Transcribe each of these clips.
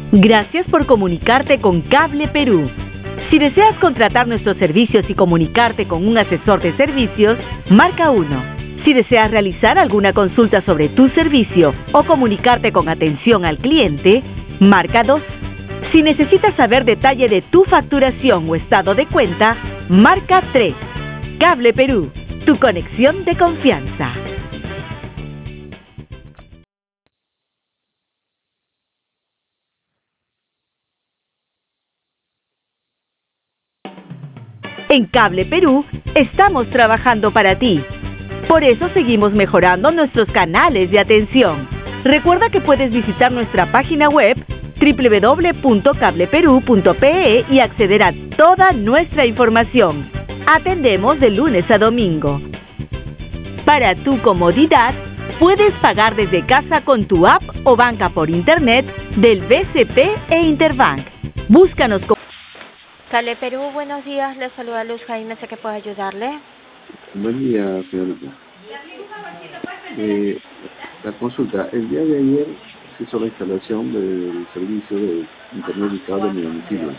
Gracias por comunicarte con Cable Perú. Si deseas contratar nuestros servicios y comunicarte con un asesor de servicios, marca 1. Si deseas realizar alguna consulta sobre tu servicio o comunicarte con atención al cliente, marca 2. Si necesitas saber detalle de tu facturación o estado de cuenta, marca 3. Cable Perú, tu conexión de confianza. En Cable Perú estamos trabajando para ti. Por eso seguimos mejorando nuestros canales de atención. Recuerda que puedes visitar nuestra página web www.cableperu.pe y acceder a toda nuestra información. Atendemos de lunes a domingo. Para tu comodidad, puedes pagar desde casa con tu app o banca por internet del BCP e Interbank. Búscanos con... Cable Perú, buenos días. Le saluda Luz Jaime, sé que puedo ayudarle. Buen día, señorita. La consulta. El día de ayer se hizo la instalación del servicio de internet y cable en mi domicilio.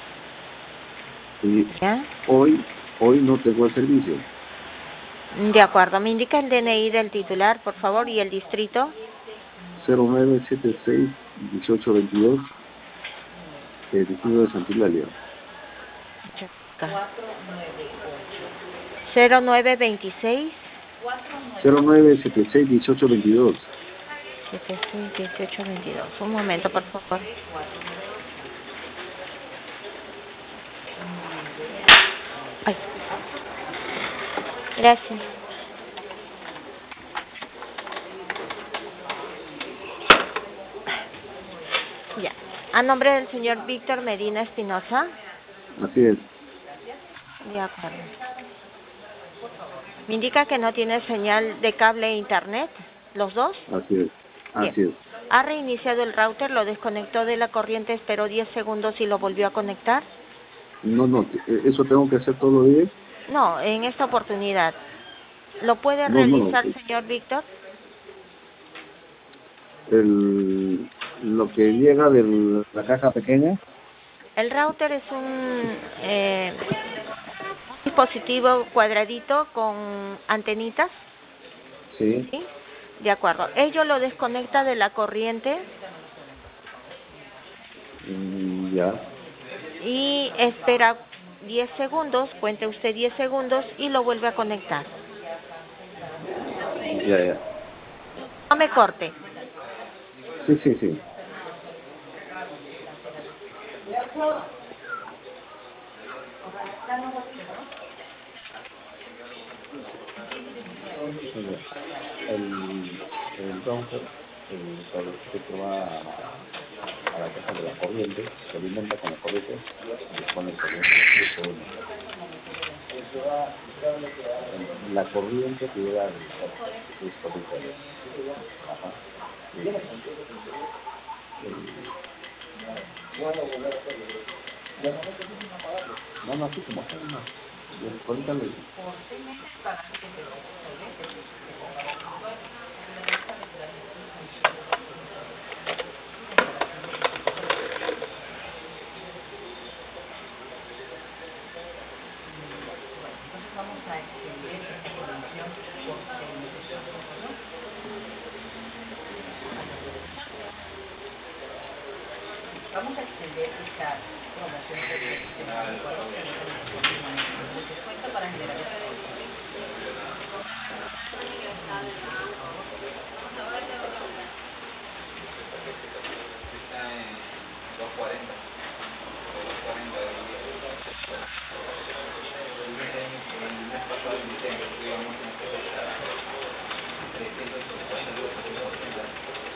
Y ¿Ya? hoy no tengo el servicio. De acuerdo. ¿Me indica el DNI del titular, por favor, y el distrito? 0976-1822, el distrito de Santa Eulalia. 0926 0976-1822. 1822. Un momento, por favor. Ay. Gracias. Ya. A nombre del señor Víctor Medina Espinosa. Así es. De acuerdo. Me indica que no tiene señal de cable e internet, ¿los dos? Así es. Así Bien. es. ¿Ha reiniciado el router, lo desconectó de la corriente, esperó 10 segundos y lo volvió a conectar? No, eso tengo que hacer todos los días. No, en esta oportunidad. ¿Lo puede No, realizar, señor Víctor? Lo que llega de la caja pequeña. El router es un dispositivo cuadradito con antenitas. Sí. ¿Sí? De acuerdo. Ello lo desconecta de la corriente Ya. y espera 10 segundos, cuente usted 10 segundos y lo vuelve a conectar. Ya. No me corte. Sí. El router que va a la caja de la corriente, se alimenta con la corriente y pone corriente. La corriente que llega al dispositivo. Ajá. No, así como está, no. Ahorita le... Vamos a extender esta promoción de descuento para generar está en 240. El mes pasado en diciembre íbamos a necesitar 350.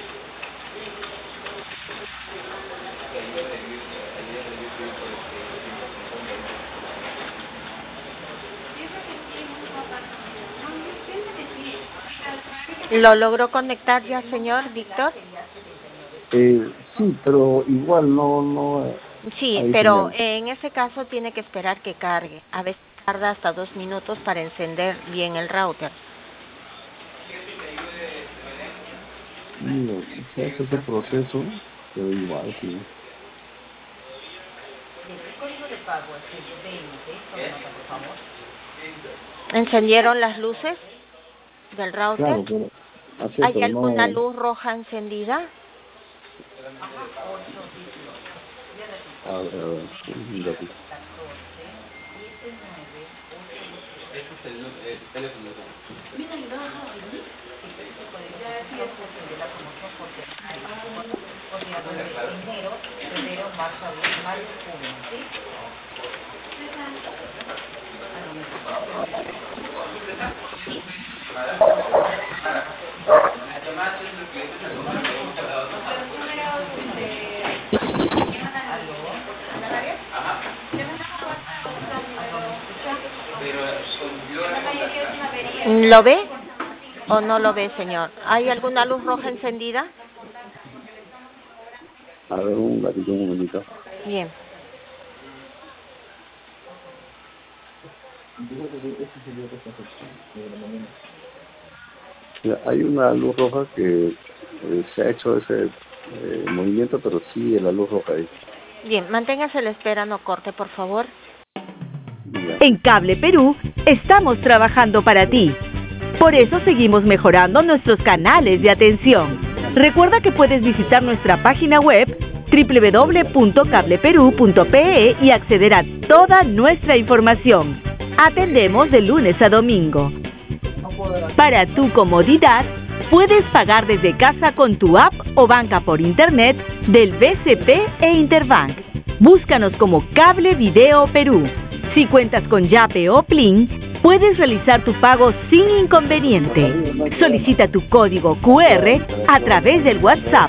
¿Lo logró conectar ya, señor Víctor? Sí, pero igual no Sí, hay pero señal. en ese caso tiene que esperar que cargue. A veces tarda hasta 2 minutos para encender bien el router. No, se hace ese proceso, pero igual sí. ¿Encendieron las luces del router? Claro, pero así es, ¿Hay pero alguna no... luz roja encendida? A ver, un ratito. Este es el teléfono. ¿Lo ve o no lo ve, señor? ¿Hay alguna luz roja encendida? A ver, un ratito, un momentito. Bien. Mira, hay una luz roja que se ha hecho ese movimiento, pero sigue la luz roja ahí. Bien, manténgase a la espera, no corte, por favor. Ya. En Cable Perú estamos trabajando para ti. Por eso seguimos mejorando nuestros canales de atención. Recuerda que puedes visitar nuestra página web www.cableperú.pe y acceder a toda nuestra información. Atendemos de lunes a domingo. Para tu comodidad, puedes pagar desde casa con tu app o banca por internet del BCP e Interbank. Búscanos como Cable Video Perú. Si cuentas con Yape o Plin, puedes realizar tu pago sin inconveniente. Solicita tu código QR a través del WhatsApp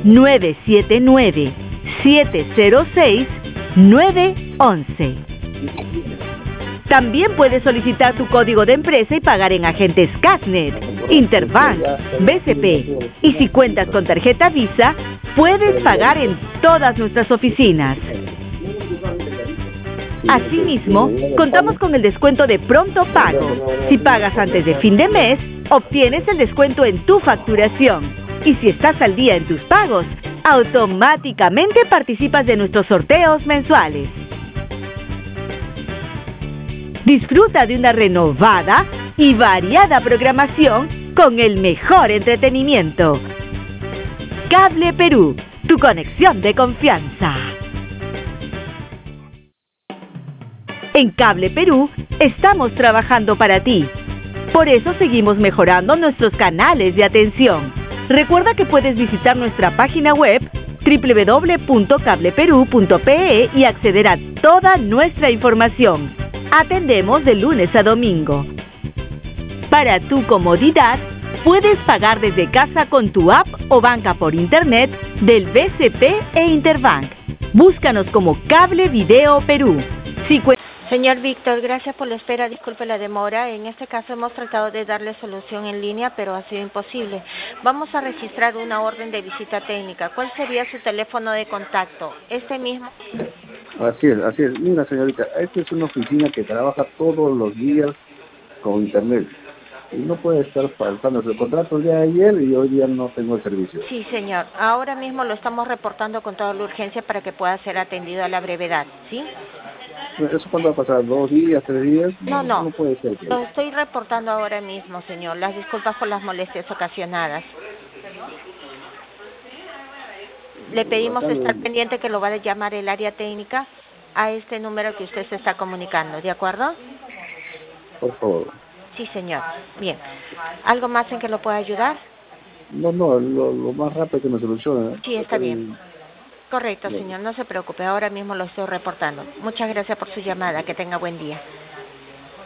979-706-911. También puedes solicitar tu código de empresa y pagar en agentes Casnet, Interbank, BCP. Y si cuentas con tarjeta Visa, puedes pagar en todas nuestras oficinas. Asimismo, contamos con el descuento de pronto pago. Si pagas antes de fin de mes, obtienes el descuento en tu facturación. Y si estás al día en tus pagos, automáticamente participas de nuestros sorteos mensuales. Disfruta de una renovada y variada programación con el mejor entretenimiento. Cable Perú, tu conexión de confianza. En Cable Perú estamos trabajando para ti. Por eso seguimos mejorando nuestros canales de atención. Recuerda que puedes visitar nuestra página web www.cableperú.pe y acceder a toda nuestra información. Atendemos de lunes a domingo. Para tu comodidad, puedes pagar desde casa con tu app o banca por internet del BCP e Interbank. Búscanos como Cable Video Perú. Señor Víctor, gracias por la espera, disculpe la demora. En este caso hemos tratado de darle solución en línea, pero ha sido imposible. Vamos a registrar una orden de visita técnica. ¿Cuál sería su teléfono de contacto? ¿Este mismo? Así es, así es. Mira, señorita, esta es una oficina que trabaja todos los días con internet. Y no puede estar faltando el contrato el día de ayer y hoy día no tengo el servicio. Sí, señor. Ahora mismo lo estamos reportando con toda la urgencia para que pueda ser atendido a la brevedad, ¿sí? ¿Eso cuándo va a pasar? ¿2 días, 3 días? No. No puede ser. Lo estoy reportando ahora mismo, señor. Las disculpas por las molestias ocasionadas. Le pedimos estar pendiente que lo va a llamar el área técnica a este número que usted se está comunicando, ¿de acuerdo? Por favor. Sí, señor. Bien. ¿Algo más en que lo pueda ayudar? No, lo más rápido que me solucione. Sí, está bien. Correcto, señor. No se preocupe. Ahora mismo lo estoy reportando. Muchas gracias por su llamada. Que tenga buen día.